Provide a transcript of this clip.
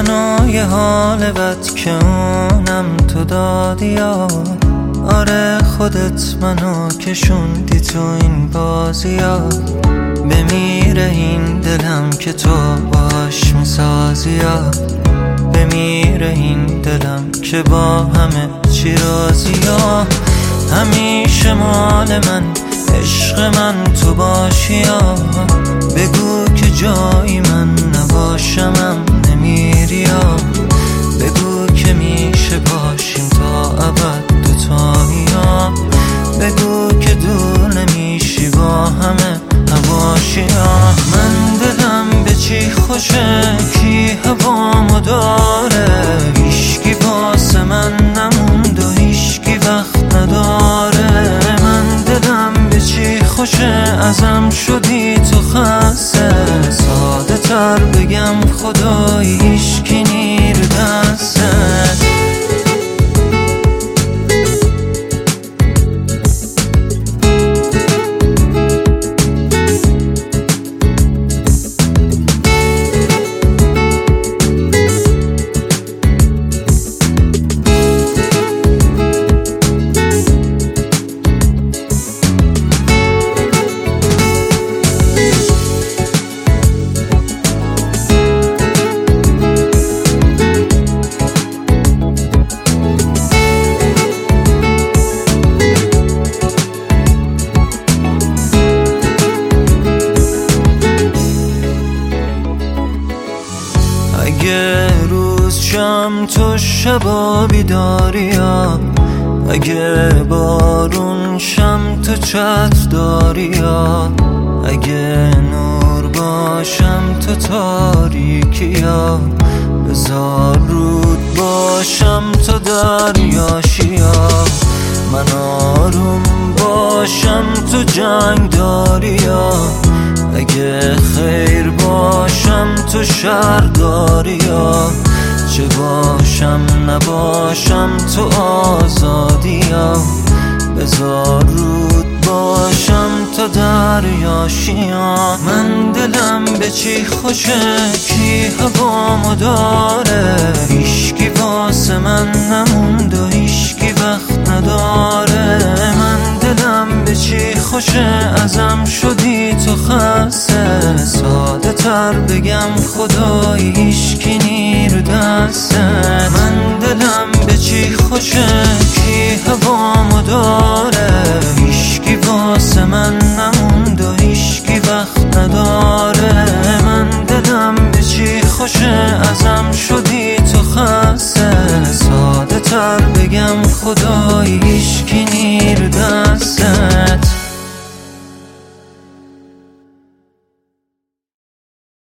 منو یه حال بد که اونم تو دادی یا آره خودت منو کشوندی تو این بازی ها. بمیره این دلم که تو باش میسازی یا بمیره این دلم که با همه چی راضی یا همیشه مال من عشق من تو باشی یا بگو که جایی من نباشمم نمیری یا بگو که میشه باشیم تا ابد دوتایی یا بگو که دور نمیشی با همه هواشی یا من دلم به چی خوشه کی هوامو داره هیشکی واسه من نموند و هیشکی وقت نداره من دلم به چی خوشه ازم شدی تو خسته ساده تر بگم خدایی هیشکی نیر دسته اگه روز شم تو شبا بیداری یا اگه بارون شم تو چتر داری یا اگه نور باشم تو تاریکی یا بذار رود باشم تو دریاشی یا من آروم باشم تو جنگ داری یا اگه خیر باشم تو شر داری یا چه باشم نباشم تو آزادی یا بذار رود باشم تو دریاشی یا من دلم به چی خوشه کی هوامو داره هیشکی واسه من نموند و هیشکی وقت نداره من دلم به چی خوشه ازم شدی تو خسته ساده تر بگم خدایی هیشکی نیر دسته من دلم به چی خوشه کی هوامو داره هیشکی واسه من نموند و هیشکی وقت نداره من دلم به چی خوشه ازم شدی تو خسته ساده تر بگم خدایی هیشکی نیر دستت